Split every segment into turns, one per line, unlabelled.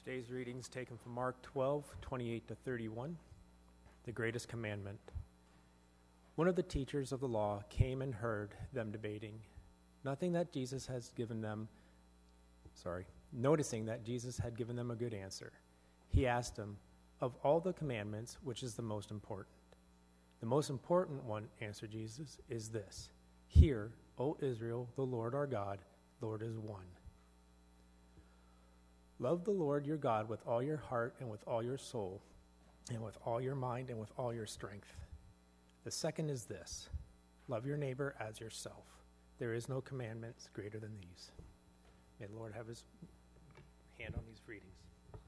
Today's reading is taken from Mark 12:28-31, the greatest commandment. One of the teachers of the law came and heard them debating. Noticing that Jesus had given them a good answer, he asked him, "Of all the commandments, which is the most important?" "The most important one," answered Jesus, "is this: Hear, O Israel, the Lord our God, Lord is one. Love the Lord your God with all your heart and with all your soul and with all your mind and with all your strength. The second is this: love your neighbor as yourself. There is no commandments greater than these." May the Lord have his hand on these readings.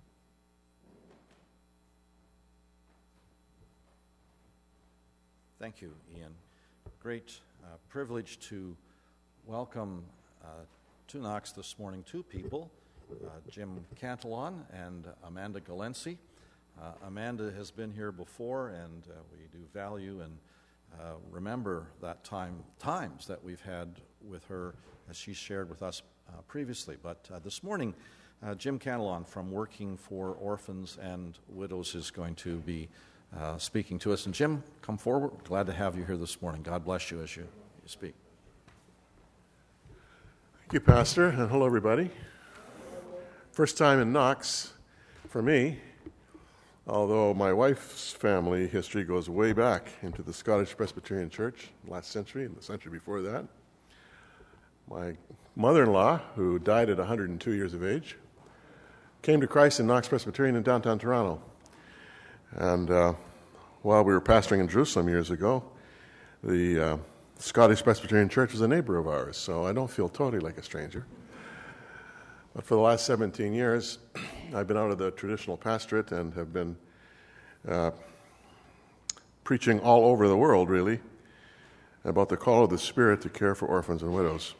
Thank you, Ian. Great privilege to welcome to Knox this morning two people, Jim Cantillon and Amanda Galensi. Amanda has been here before, and we do value and remember that times that we've had with her as she shared with us previously. But this morning, Jim Cantillon from Working for Orphans and Widows is going to be speaking to us. And Jim, come forward. Glad to have you here this morning. God bless you as you speak.
Thank you, Pastor, and hello, everybody. First time in Knox for me, although my wife's family history goes way back into the Scottish Presbyterian Church last century and the century before that. My mother-in-law, who died at 102 years of age, came to Christ in Knox Presbyterian in downtown Toronto. And while we were pastoring in Jerusalem years ago, the Scottish Presbyterian Church was a neighbor of ours, so I don't feel totally like a stranger. But for the last 17 years, I've been out of the traditional pastorate and have been preaching all over the world, really, about the call of the Spirit to care for orphans and widows.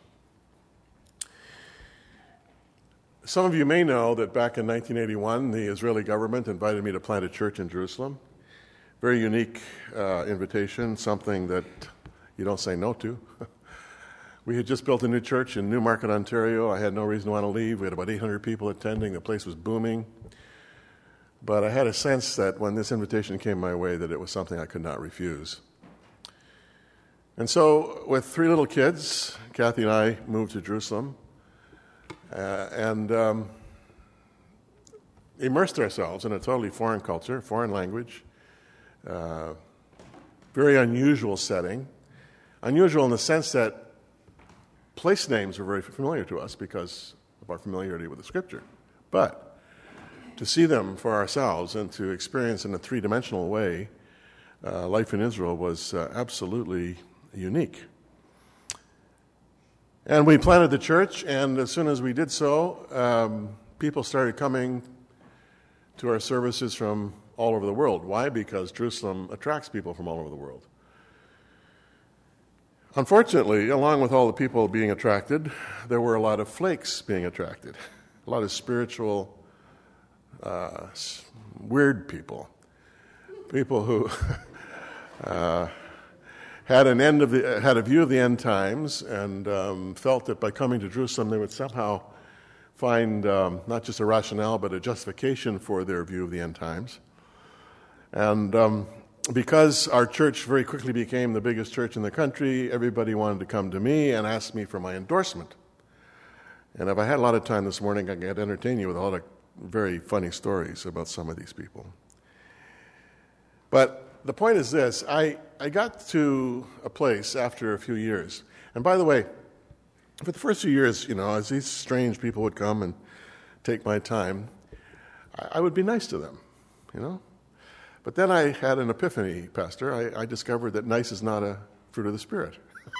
Some of you may know that back in 1981, the Israeli government invited me to plant a church in Jerusalem. Very unique invitation, something that you don't say no to. We had just built a new church in Newmarket, Ontario. I had no reason to want to leave. We had about 800 people attending. The place was booming. But I had a sense that when this invitation came my way, that it was something I could not refuse. And so, with three little kids, Kathy and I moved to Jerusalem and immersed ourselves in a totally foreign culture, foreign language, very unusual setting. Unusual in the sense that place names were very familiar to us because of our familiarity with the Scripture. But to see them for ourselves and to experience in a three-dimensional way life in Israel was absolutely unique. And we planted the church, and as soon as we did so, people started coming to our services from all over the world. Why? Because Jerusalem attracts people from all over the world. Unfortunately, along with all the people being attracted, there were a lot of flakes being attracted, a lot of spiritual, weird people who had a view of the end times and felt that by coming to Jerusalem they would somehow find not just a rationale but a justification for their view of the end times. And because our church very quickly became the biggest church in the country, everybody wanted to come to me and ask me for my endorsement. And if I had a lot of time this morning, I could entertain you with a lot of very funny stories about some of these people. But the point is this: I got to a place after a few years. And by the way, for the first few years, as these strange people would come and take my time, I would be nice to them, But then I had an epiphany, Pastor. I discovered that nice is not a fruit of the Spirit.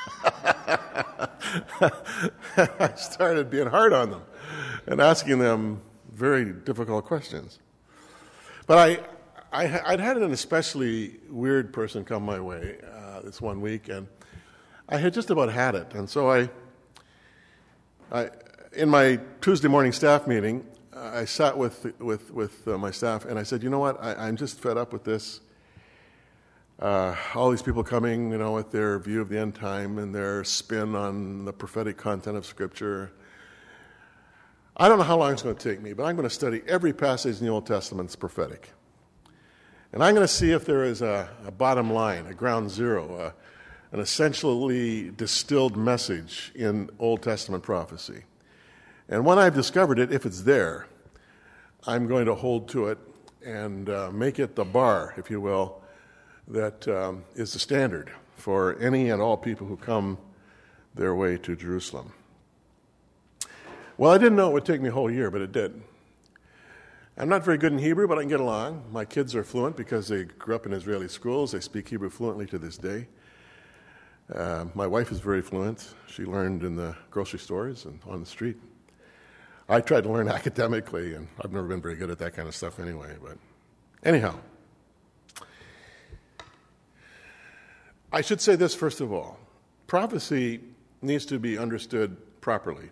I started being hard on them and asking them very difficult questions. But I'd had an especially weird person come my way this one week, and I had just about had it. And so I in my Tuesday morning staff meeting, I sat with my staff, and I said, you know what, I'm just fed up with this. All these people coming, with their view of the end time and their spin on the prophetic content of Scripture. I don't know how long it's going to take me, but I'm going to study every passage in the Old Testament that's prophetic. And I'm going to see if there is a bottom line, a ground zero, an essentially distilled message in Old Testament prophecy. And when I've discovered it, if it's there, I'm going to hold to it and make it the bar, if you will, that is the standard for any and all people who come their way to Jerusalem. Well, I didn't know it would take me a whole year, but it did. I'm not very good in Hebrew, but I can get along. My kids are fluent because they grew up in Israeli schools. They speak Hebrew fluently to this day. My wife is very fluent. She learned in the grocery stores and on the street. I tried to learn academically, and I've never been very good at that kind of stuff anyway. But anyhow, I should say this first of all. Prophecy needs to be understood properly.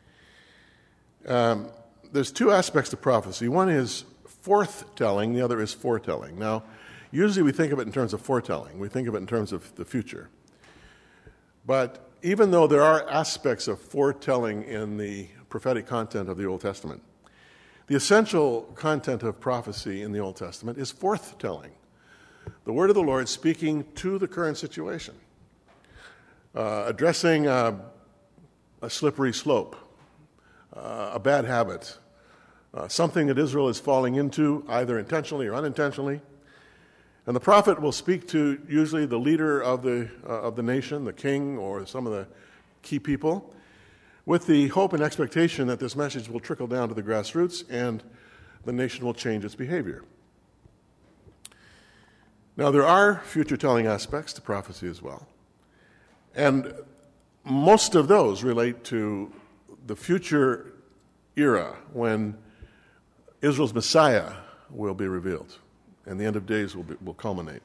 There's two aspects to prophecy. One is forthtelling, the other is foretelling. Now, usually we think of it in terms of foretelling. We think of it in terms of the future. But even though there are aspects of foretelling in the prophetic content of the Old Testament, the essential content of prophecy in the Old Testament is forthtelling. The word of the Lord speaking to the current situation, addressing a slippery slope, a bad habit, something that Israel is falling into, either intentionally or unintentionally. And the prophet will speak to usually the leader of the nation, the king, or some of the key people, with the hope and expectation that this message will trickle down to the grassroots and the nation will change its behavior. Now, there are future-telling aspects to prophecy as well. And most of those relate to the future era when Israel's Messiah will be revealed and the end of days will culminate.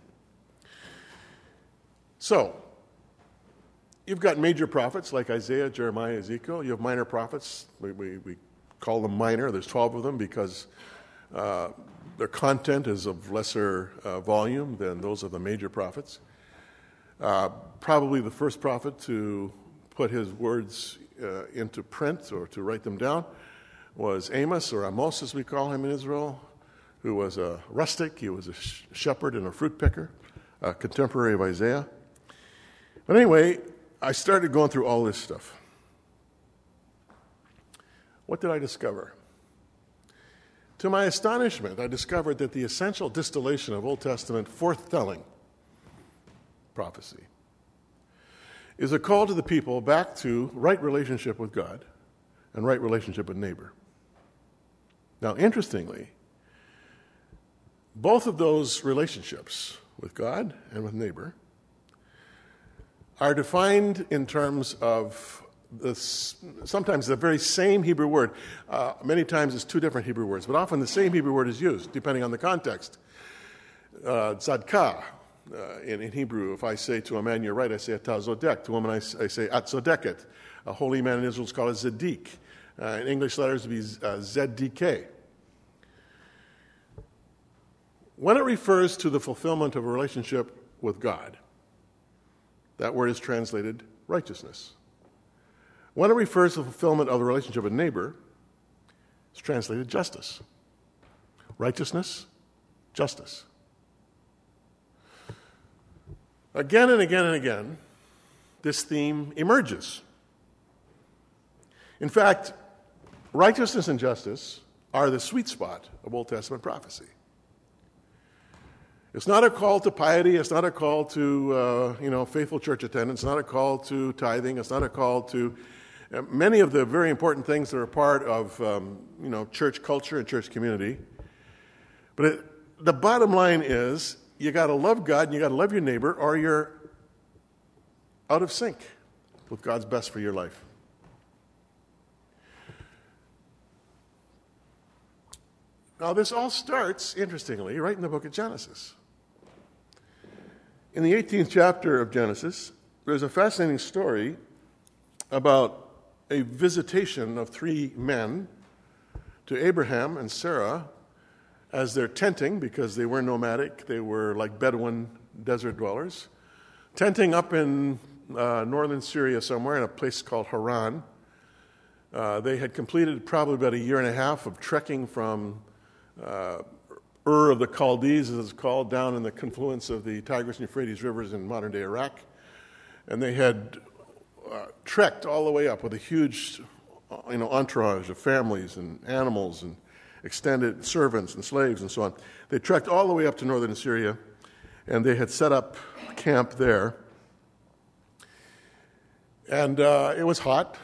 So, you've got major prophets like Isaiah, Jeremiah, Ezekiel. You have minor prophets. We call them minor. There's 12 of them because their content is of lesser volume than those of the major prophets. Probably the first prophet to put his words into print or to write them down was Amos, or Amos as we call him in Israel, who was a rustic. He was a shepherd and a fruit picker, a contemporary of Isaiah. But anyway, I started going through all this stuff. What did I discover? To my astonishment, I discovered that the essential distillation of Old Testament forthtelling prophecy is a call to the people back to right relationship with God and right relationship with neighbor. Now, interestingly, both of those relationships with God and with neighbor are defined in terms of sometimes the very same Hebrew word. Many times it's two different Hebrew words, but often the same Hebrew word is used, depending on the context. Tzadkah, in Hebrew, if I say to a man, you're right, I say atah zodek. To a woman, I say at zodeket. A holy man in Israel is called a Zedek. In English letters, it would be ZDK. When it refers to the fulfillment of a relationship with God, that word is translated righteousness. When it refers to the fulfillment of the relationship with neighbor, it's translated justice. Righteousness, justice. Again and again and again, this theme emerges. In fact, righteousness and justice are the sweet spot of Old Testament prophecy. It's not a call to piety. It's not a call to faithful church attendance. It's not a call to tithing. It's not a call to many of the very important things that are part of church culture and church community. But the bottom line is you got to love God and you got to love your neighbor, or you're out of sync with God's best for your life. Now, this all starts, interestingly, right in the book of Genesis. In the 18th chapter of Genesis, there's a fascinating story about a visitation of three men to Abraham and Sarah as they're tenting, because they were nomadic. They were like Bedouin desert dwellers, tenting up in northern Syria somewhere in a place called Haran. They had completed probably about a year and a half of trekking from Ur of the Chaldees, as it's called, down in the confluence of the Tigris and Euphrates rivers in modern-day Iraq. And they had trekked all the way up with a huge entourage of families and animals and extended servants and slaves and so on. They trekked all the way up to northern Syria, and they had set up camp there. And it was hot.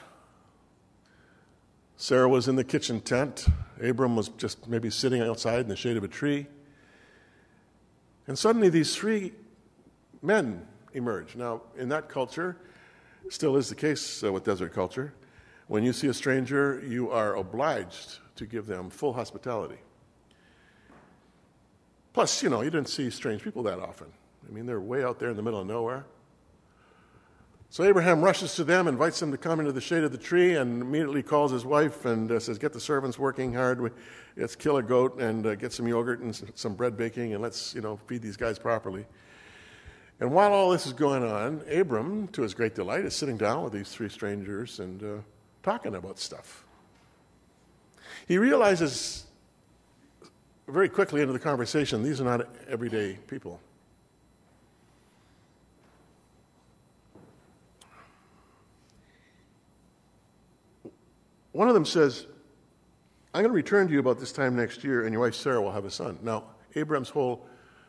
Sarah was in the kitchen tent. Abram was just maybe sitting outside in the shade of a tree. And suddenly these three men emerge. Now, in that culture, still is the case with desert culture, when you see a stranger, you are obliged to give them full hospitality. Plus, you didn't see strange people that often. I mean, they're way out there in the middle of nowhere. So Abraham rushes to them, invites them to come into the shade of the tree, and immediately calls his wife and says, get the servants working hard. Let's kill a goat and get some yogurt and some bread baking, and let's, feed these guys properly. And while all this is going on, Abram, to his great delight, is sitting down with these three strangers and talking about stuff. He realizes very quickly into the conversation, these are not everyday people. One of them says, I'm going to return to you about this time next year, and your wife Sarah will have a son. Now, Abraham's whole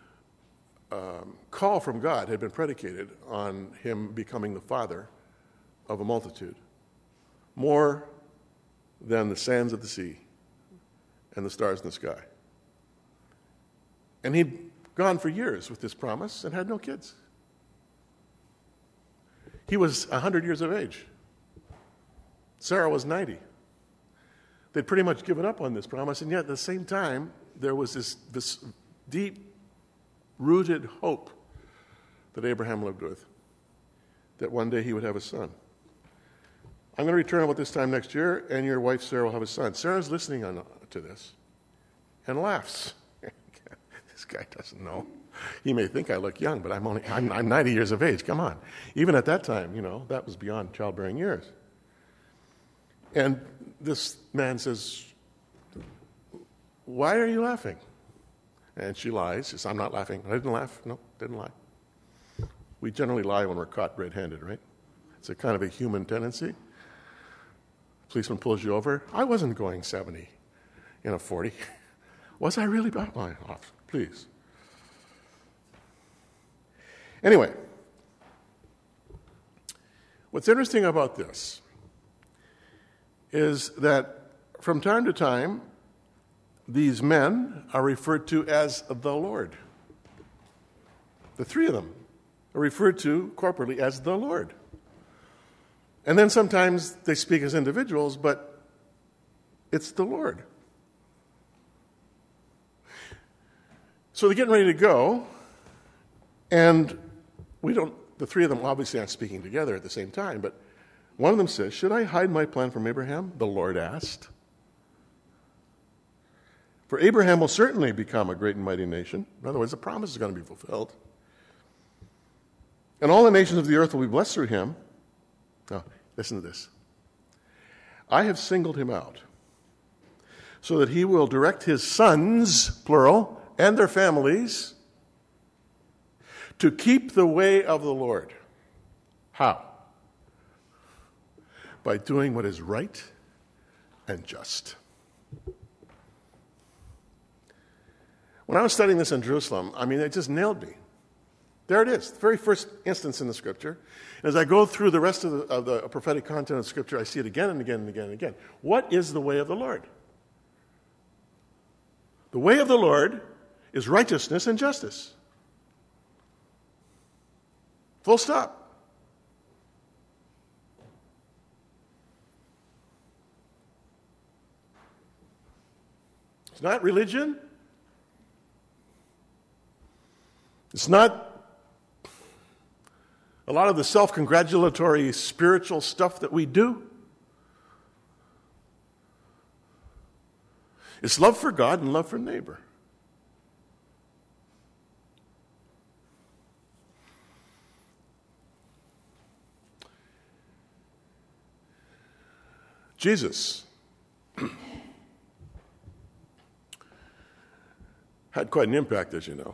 call from God had been predicated on him becoming the father of a multitude, more than the sands of the sea and the stars in the sky. And he'd gone for years with this promise and had no kids. He was 100 years of age. Sarah was 90. They'd pretty much given up on this promise, and yet at the same time, there was this deep-rooted hope that Abraham lived with, that one day he would have a son. I'm going to return about this time next year, and your wife Sarah will have a son. Sarah's listening to this and laughs. This guy doesn't know. He may think I look young, but I'm 90 years of age. Come on. Even at that time, that was beyond childbearing years. And this man says, why are you laughing? And she lies. She says, I'm not laughing. I didn't laugh. No, didn't lie. We generally lie when we're caught red-handed, right? It's a kind of a human tendency. Policeman pulls you over. I wasn't going 70 in a 40. Was I really? Oh, please. Anyway, what's interesting about this is that from time to time, these men are referred to as the Lord. The three of them are referred to corporately as the Lord. And then sometimes they speak as individuals, but it's the Lord. So they're getting ready to go, and the three of them obviously aren't speaking together at the same time, but one of them says, should I hide my plan from Abraham? The Lord asked. For Abraham will certainly become a great and mighty nation. In other words, the promise is going to be fulfilled. And all the nations of the earth will be blessed through him. Now, listen to this. I have singled him out so that he will direct his sons, plural, and their families to keep the way of the Lord. How? By doing what is right and just. When I was studying this in Jerusalem, it just nailed me. There it is, the very first instance in the Scripture. And as I go through the rest of the prophetic content of Scripture, I see it again and again and again and again. What is the way of the Lord? The way of the Lord is righteousness and justice. Full stop. It's not religion. It's not a lot of the self-congratulatory spiritual stuff that we do. It's love for God and love for neighbor. Jesus had quite an impact, as you know.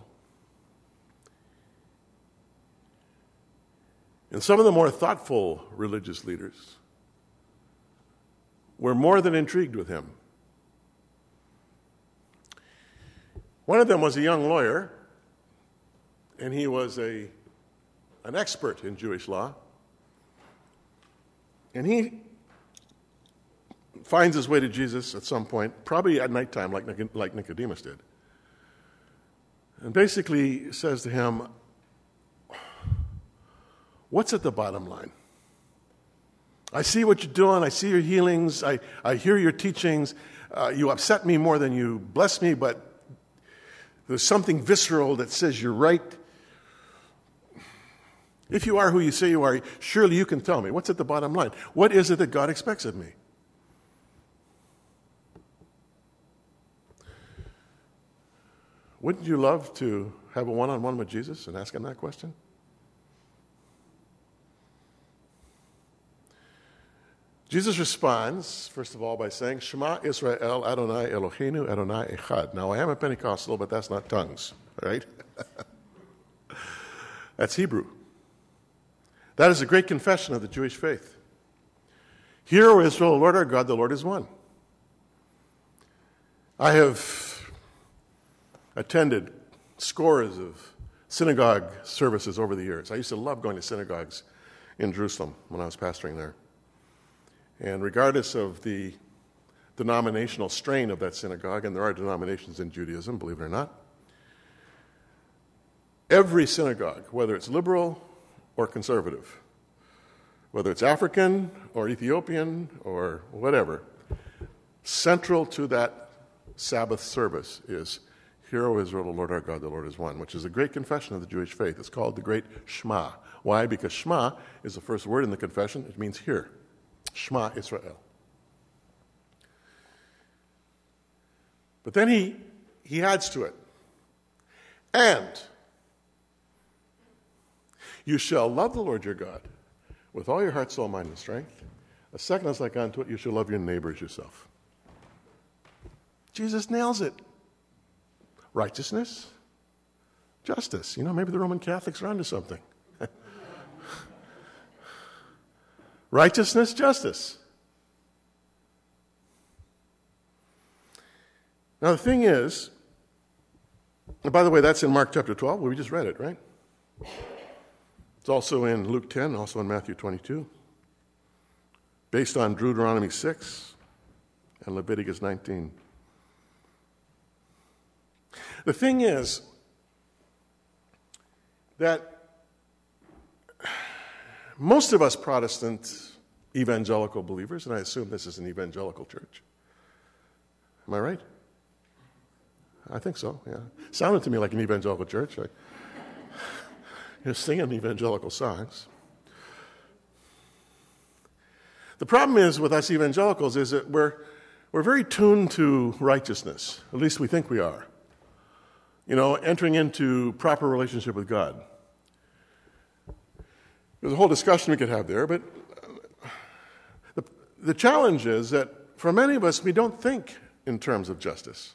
And some of the more thoughtful religious leaders were more than intrigued with him. One of them was a young lawyer, and he was an expert in Jewish law. And he finds his way to Jesus at some point, probably at nighttime, like Nicodemus did. And basically says to him, what's at the bottom line? I see what you're doing. I see your healings. I hear your teachings. You upset me more than you bless me, but there's something visceral that says you're right. If you are who you say you are, surely you can tell me. What's at the bottom line? What is it that God expects of me? Wouldn't you love to have a one-on-one with Jesus and ask him that question? Jesus responds, first of all, by saying, Shema Israel, Adonai Eloheinu, Adonai Echad. Now, I am a Pentecostal, but that's not tongues, right? That's Hebrew. That is a great confession of the Jewish faith. Hear, O Israel, the Lord our God, the Lord is one. I have attended scores of synagogue services over the years. I used to love going to synagogues in Jerusalem when I was pastoring there. And regardless of the denominational strain of that synagogue, and there are denominations in Judaism, believe it or not, every synagogue, whether it's liberal or conservative, whether it's African or Ethiopian or whatever, central to that Sabbath service is, Hear, O Israel, the Lord our God, the Lord is one, which is a great confession of the Jewish faith. It's called the Great Shema. Why? Because Shema is the first word in the confession. It means hear. Shema Israel. But then he adds to it, and you shall love the Lord your God with all your heart, soul, mind, and strength. A second is like unto it, you shall love your neighbor as yourself. Jesus nails it. Righteousness, justice. You know, maybe the Roman Catholics are onto something. Righteousness, justice. Now, the thing is, and by the way, that's in Mark chapter 12, where we just read it, right? It's also in Luke 10, also in Matthew 22, based on Deuteronomy 6 and Leviticus 19. The thing is that most of us Protestant evangelical believers, and I assume this is an evangelical church. Am I right? I think so, yeah. Sounded to me like an evangelical church. You're singing evangelical songs. The problem is with us evangelicals is that we're very tuned to righteousness. At least we think we are. You know, entering into proper relationship with God. There's a whole discussion we could have there, but the challenge is that for many of us, we don't think in terms of justice.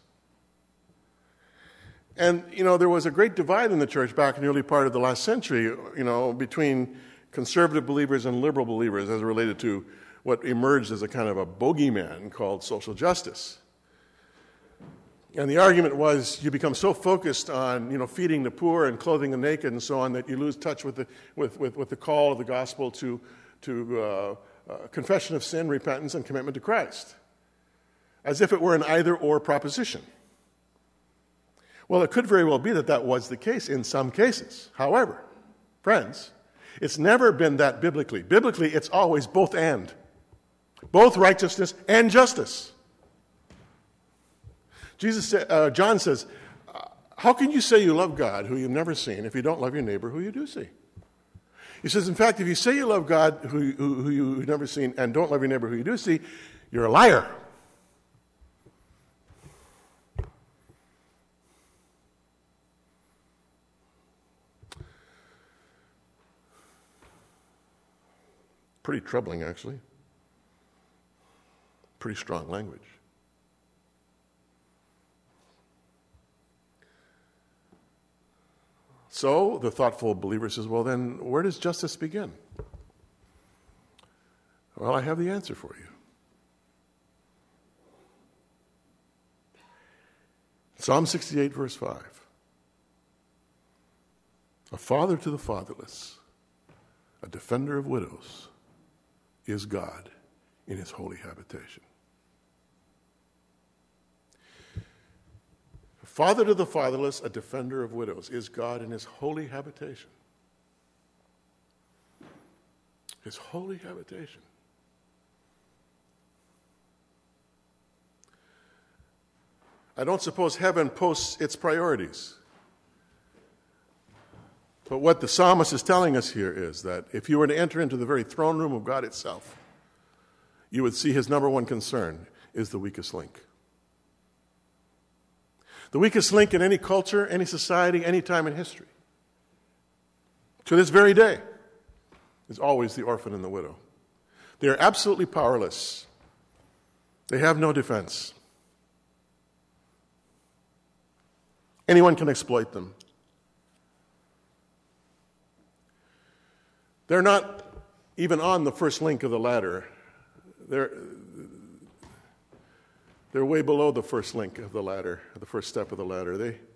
And, you know, there was a great divide in the church back in the early part of the last century, you know, between conservative believers and liberal believers as related to what emerged as a kind of a bogeyman called social justice. And the argument was you become so focused on, you know, feeding the poor and clothing the naked and so on that you lose touch with the call of the gospel to confession of sin, repentance, and commitment to Christ, as if it were an either-or proposition. Well, it could very well be that that was the case in some cases. However, friends, it's never been that biblically. Biblically, it's always both and. Both righteousness and justice. John says, how can you say you love God who you've never seen if you don't love your neighbor who you do see? He says, in fact, if you say you love God who you've never seen and don't love your neighbor who you do see, you're a liar. Pretty troubling, actually. Pretty strong language. So the thoughtful believer says, well, then where does justice begin? Well, I have the answer for you. Psalm 68, verse 5. A father to the fatherless, a defender of widows, is God in his holy habitation. A father to the fatherless, a defender of widows, is God in his holy habitation. His holy habitation. I don't suppose heaven posts its priorities. But what the psalmist is telling us here is that if you were to enter into the very throne room of God itself, you would see his number one concern is the weakest link. The weakest link in any culture, any society, any time in history, to this very day, is always the orphan and the widow. They are absolutely powerless. They have no defense. Anyone can exploit them. They're not even on the first link of the ladder. They're way below the first link of the ladder, the first step of the ladder.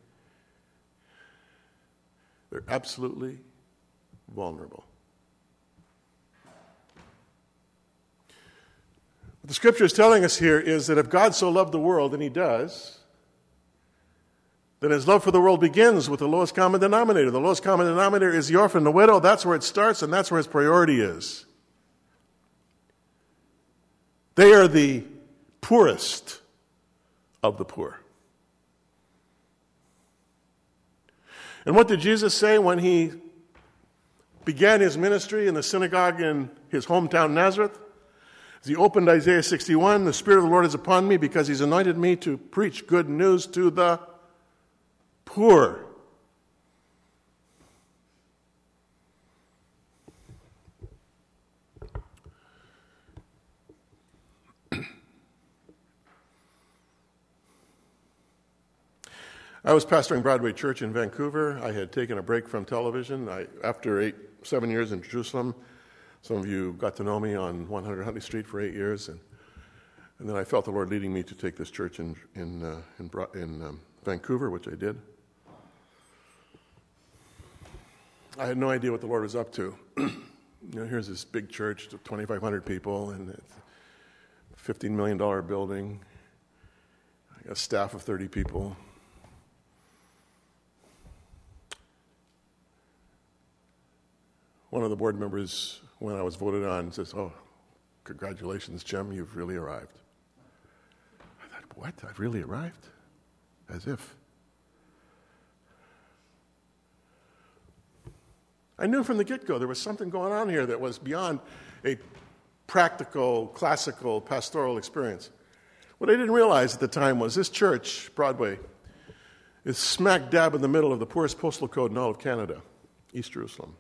They're absolutely vulnerable. What the Scripture is telling us here is that if God so loved the world, and he does, then his love for the world begins with the lowest common denominator. The lowest common denominator is the orphan, the widow. That's where it starts, and that's where his priority is. They are the poorest of the poor. And what did Jesus say when he began his ministry in the synagogue in his hometown Nazareth? As he opened Isaiah 61, the Spirit of the Lord is upon me because he's anointed me to preach good news to the poor. I was pastoring Broadway Church in Vancouver. I had taken a break from television. After 7 years in Jerusalem, some of you got to know me on 100 Huntley Street for 8 years, and then I felt the Lord leading me to take this church in Vancouver, which I did. I had no idea what the Lord was up to. Here's this big church, 2,500 people, and a $15 million building. I got a staff of 30 people. One of the board members, when I was voted on, says, "Oh, congratulations, Jim, you've really arrived." I thought, what? I've really arrived? As if. I knew from the get-go there was something going on here that was beyond a practical, classical, pastoral experience. What I didn't realize at the time was this church, Broadway, is smack dab in the middle of the poorest postal code in all of Canada, East Jerusalem.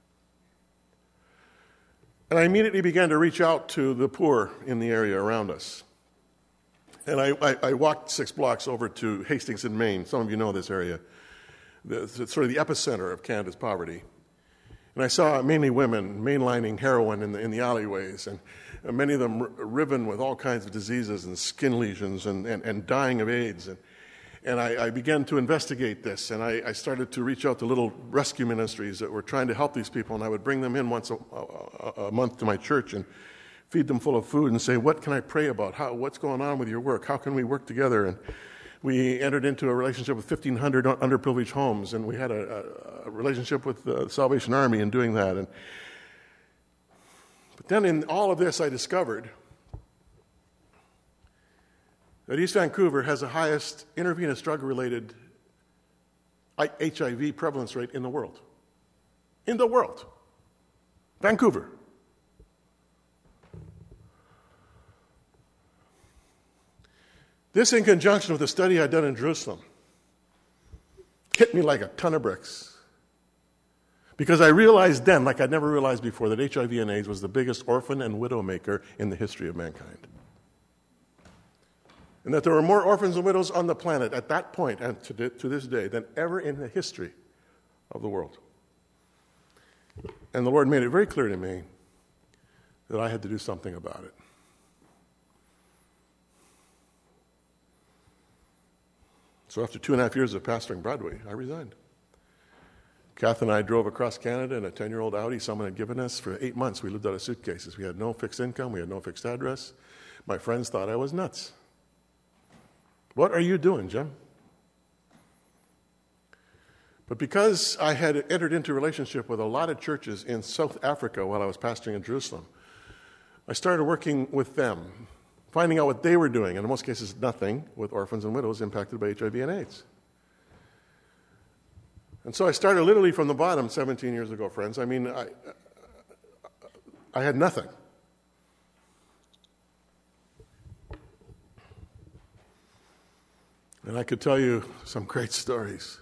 And I immediately began to reach out to the poor in the area around us. And I walked 6 blocks over to Hastings in Maine. Some of you know this area. It's sort of the epicenter of Canada's poverty. And I saw mainly women mainlining heroin in the alleyways, and many of them riven with all kinds of diseases and skin lesions and dying of AIDS. And I began to investigate this, and I started to reach out to little rescue ministries that were trying to help these people, and I would bring them in once a month to my church and feed them full of food and say, what can I pray about? What's going on with your work? How can we work together? And we entered into a relationship with 1,500 underprivileged homes, and we had a relationship with the Salvation Army in doing that. But then in all of this, I discovered that East Vancouver has the highest intravenous drug-related HIV prevalence rate in the world. In the world. Vancouver. This, in conjunction with the study I'd done in Jerusalem, hit me like a ton of bricks. Because I realized then, like I'd never realized before, that HIV and AIDS was the biggest orphan and widow maker in the history of mankind. and that there were more orphans and widows on the planet at that point and to this day than ever in the history of the world. And the Lord made it very clear to me that I had to do something about it. So after 2.5 years of pastoring Broadway, I resigned. Kath and I drove across Canada in a 10-year-old Audi someone had given us. For 8 months, we lived out of suitcases. We had no fixed income. We had no fixed address. My friends thought I was nuts. What are you doing, Jim? But because I had entered into a relationship with a lot of churches in South Africa while I was pastoring in Jerusalem, I started working with them, finding out what they were doing, and in most cases nothing, with orphans and widows impacted by HIV and AIDS. And so I started literally from the bottom 17 years ago, friends. I mean, I had nothing. And I could tell you some great stories.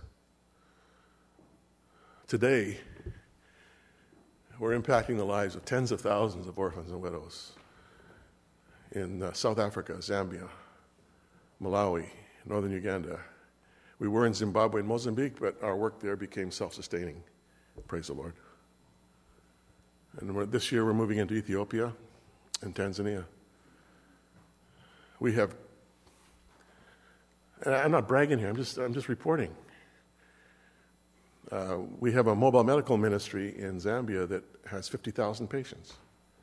Today, we're impacting the lives of tens of thousands of orphans and widows in South Africa, Zambia, Malawi, northern Uganda. We were in Zimbabwe and Mozambique, but our work there became self-sustaining. Praise the Lord. And this year we're moving into Ethiopia and Tanzania. We have, and I'm not bragging here, I'm just reporting. We have a mobile medical ministry in Zambia that has 50,000 patients.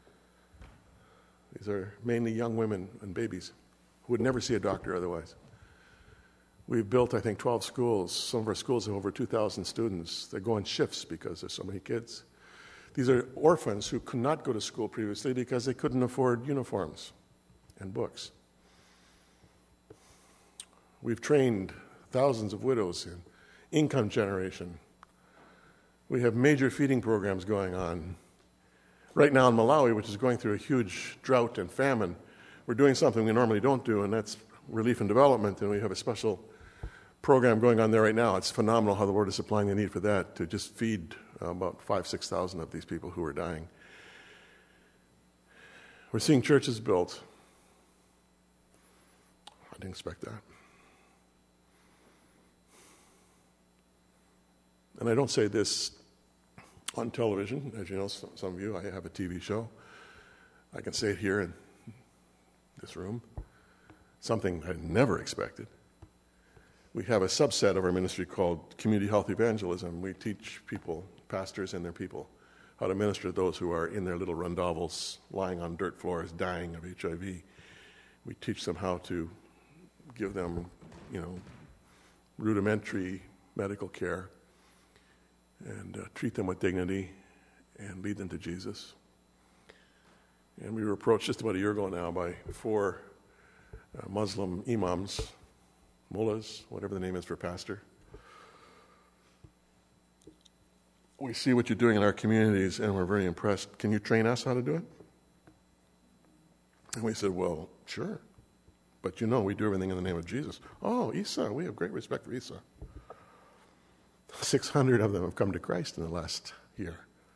These are mainly young women and babies who would never see a doctor otherwise. We've built, I think, 12 schools. Some of our schools have over 2,000 students. They go in shifts because there's so many kids. These are orphans who could not go to school previously because they couldn't afford uniforms and books. We've trained thousands of widows in income generation. We have major feeding programs going on. Right now in Malawi, which is going through a huge drought and famine, we're doing something we normally don't do, and that's relief and development, and we have a special program going on there right now. It's phenomenal how the Lord is supplying the need for that, to just feed about 5,000-6,000 of these people who are dying. We're seeing churches built. I didn't expect that. And I don't say this on television. As you know, some of you, I have a TV show. I can say it here in this room. Something I never expected. We have a subset of our ministry called Community Health Evangelism. We teach people, pastors and their people, how to minister to those who are in their little rondavels, lying on dirt floors, dying of HIV. We teach them how to give them, rudimentary medical care and treat them with dignity and lead them to Jesus. And we were approached just about a year ago now by 4 Muslim imams, mullahs, whatever the name is for pastor. We see what you're doing in our communities, and we're very impressed. Can you train us how to do it? And we said, well, sure. But we do everything in the name of Jesus. Oh, Isa, we have great respect for Isa. 600 of them have come to Christ in the last year.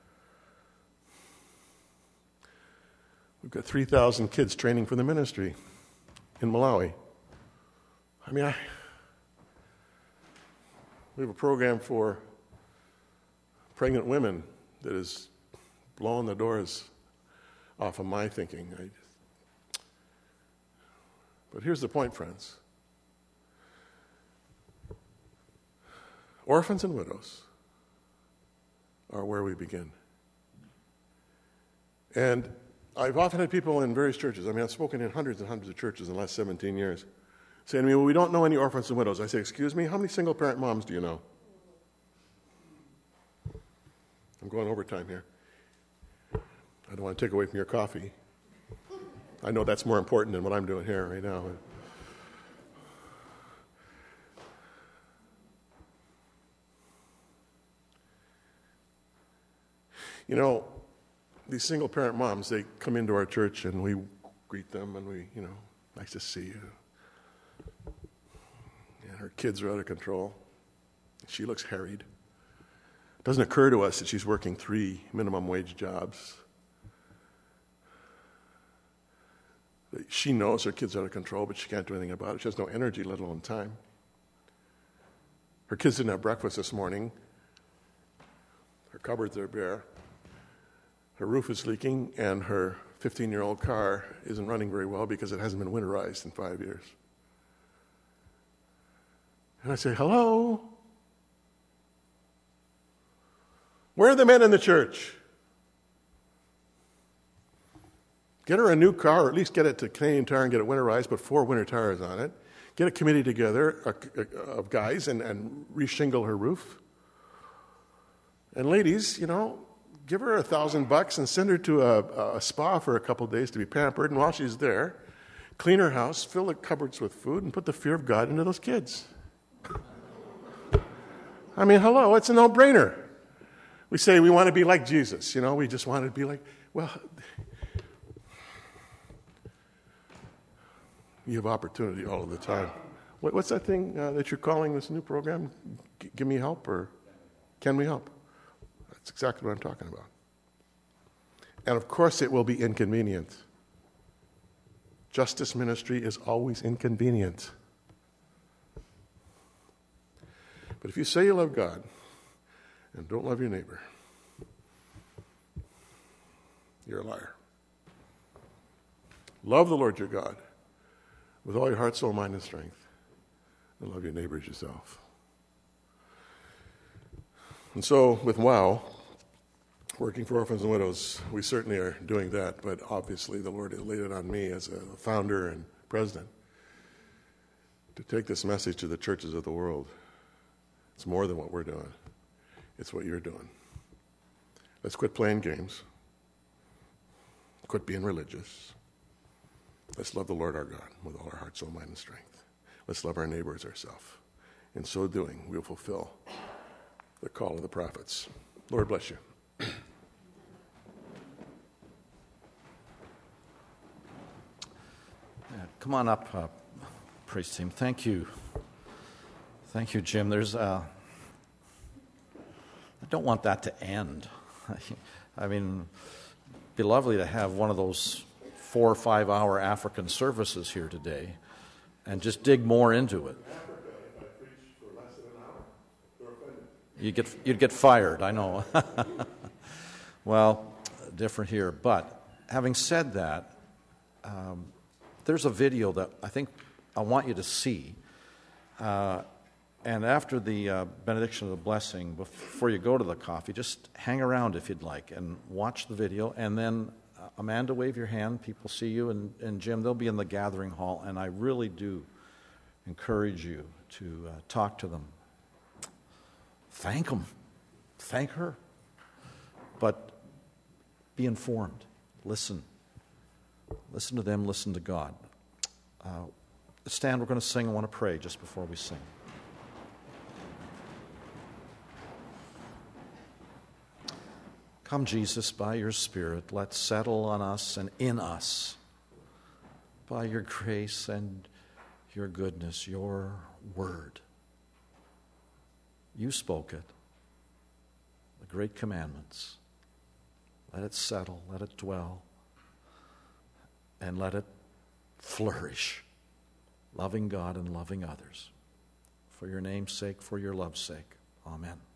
We've got 3,000 kids training for the ministry in Malawi. We have a program for pregnant women that is blowing the doors off of my thinking. But here's the point, friends. Orphans and widows are where we begin. And I've often had people in various churches, I've spoken in hundreds and hundreds of churches in the last 17 years, saying to me, well, we don't know any orphans and widows. I say, excuse me, how many single-parent moms do you know? I'm going overtime here. I don't want to take away from your coffee. I know that's more important than what I'm doing here right now. These single-parent moms, they come into our church and we greet them and we, nice to see you. And her kids are out of control. She looks harried. It doesn't occur to us that she's working 3 minimum wage jobs. She knows her kid's out of control, but she can't do anything about it. She has no energy, let alone time. Her kids didn't have breakfast this morning. Her cupboards are bare. Her roof is leaking, and her 15-year-old car isn't running very well because it hasn't been winterized in 5 years. And I say, hello? Where are the men in the church? Get her a new car, or at least get it to Canadian Tire and get it winterized, put 4 winter tires on it. Get a committee together of guys and reshingle her roof. And ladies, give her $1,000 and send her to a spa for a couple of days to be pampered. And while she's there, clean her house, fill the cupboards with food, and put the fear of God into those kids. I mean, hello, it's a no-brainer. We say we want to be like Jesus, we just want to be like, well, you have opportunity all of the time. What's that thing that you're calling this new program? Give me help, or can we help? That's exactly what I'm talking about. And of course it will be inconvenient. Justice ministry is always inconvenient. But if you say you love God and don't love your neighbor, you're a liar. Love the Lord your God with all your heart, soul, mind, and strength, and love your neighbor as yourself. And so, with WOW, working for orphans and widows, we certainly are doing that, but obviously the Lord has laid it on me as a founder and president to take this message to the churches of the world. It's more than what we're doing. It's what you're doing. Let's quit playing games. Quit being religious. Let's love the Lord our God with all our heart, soul, mind, and strength. Let's love our neighbor as ourselves. In so doing, we will fulfill the call of the prophets. Lord bless you.
Come on up, praise team. Thank you. Thank you, Jim. I don't want that to end. I mean, it'd be lovely to have one of those 4 or 5 hour African services here today and just dig more into it. You'd get fired, I know. Well, different here. But having said that, there's a video that I think I want you to see. And after the benediction of the blessing, before you go to the coffee, just hang around if you'd like and watch the video. And then, Amanda, wave your hand. People see you. And Jim, they'll be in the gathering hall. And I really do encourage you to talk to them. Thank them. Thank her. But be informed. Listen. Listen to them. Listen to God. Stand. We're going to sing. I want to pray just before we sing. Come, Jesus, by your Spirit, let settle on us and in us, by your grace and your goodness, your word. You spoke it, the great commandments. Let it settle, let it dwell, and let it flourish, loving God and loving others. For your name's sake, for your love's sake. Amen.